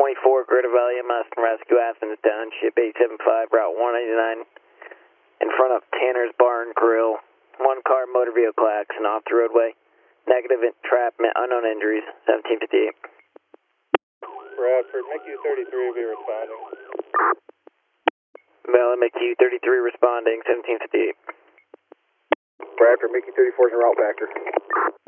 24, Greta Valley, Austin Rescue, Athens Township, 875, Route 199, in front of Tanner's Bar and Grill. One car motor vehicle accident off the roadway. Negative entrapment, unknown injuries, 1758. Bradford, McU 33 will be responding. Mel, McU 33 responding, 1758. Bradford, McU 34 is in route factor.